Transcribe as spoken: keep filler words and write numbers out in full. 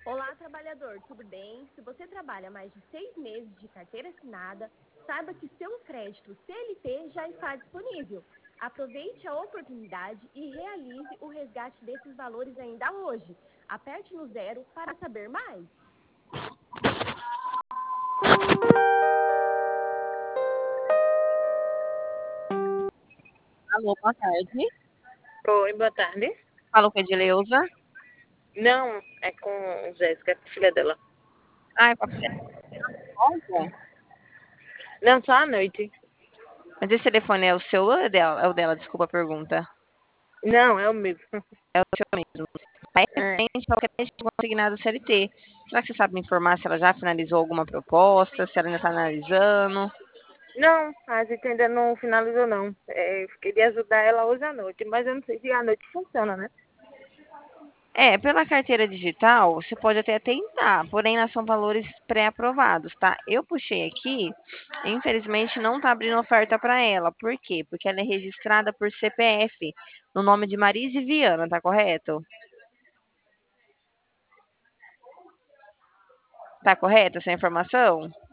Olá, trabalhador, tudo bem? Se você trabalha mais de seis meses de carteira assinada, saiba que seu crédito C L T já está disponível. Aproveite a oportunidade e realize o resgate desses valores ainda hoje. Aperte no zero para saber mais. Alô, boa tarde. Oi, boa tarde. Fala com a Edileuza. Não, é com Jéssica, filha dela. Ah, é pra filha dela? Não, só à noite. Mas esse telefone é o seu ou é dela? É o dela, desculpa a pergunta. Não, é o meu. É o seu mesmo. Aí, É. referente ao crédito consignado C L T. Será que você sabe me informar se ela já finalizou alguma proposta, se ela ainda está analisando? Não, a gente ainda não finalizou, não. É, eu fiquei de ajudar ela hoje à noite, mas eu não sei se à noite funciona, né? É, pela carteira digital, você pode até tentar, porém, lá são valores pré-aprovados, tá? Eu puxei aqui, infelizmente não tá abrindo oferta para ela. Por quê? Porque ela é registrada por C P F, no nome de Marise Viana, tá correto? Tá correta essa informação?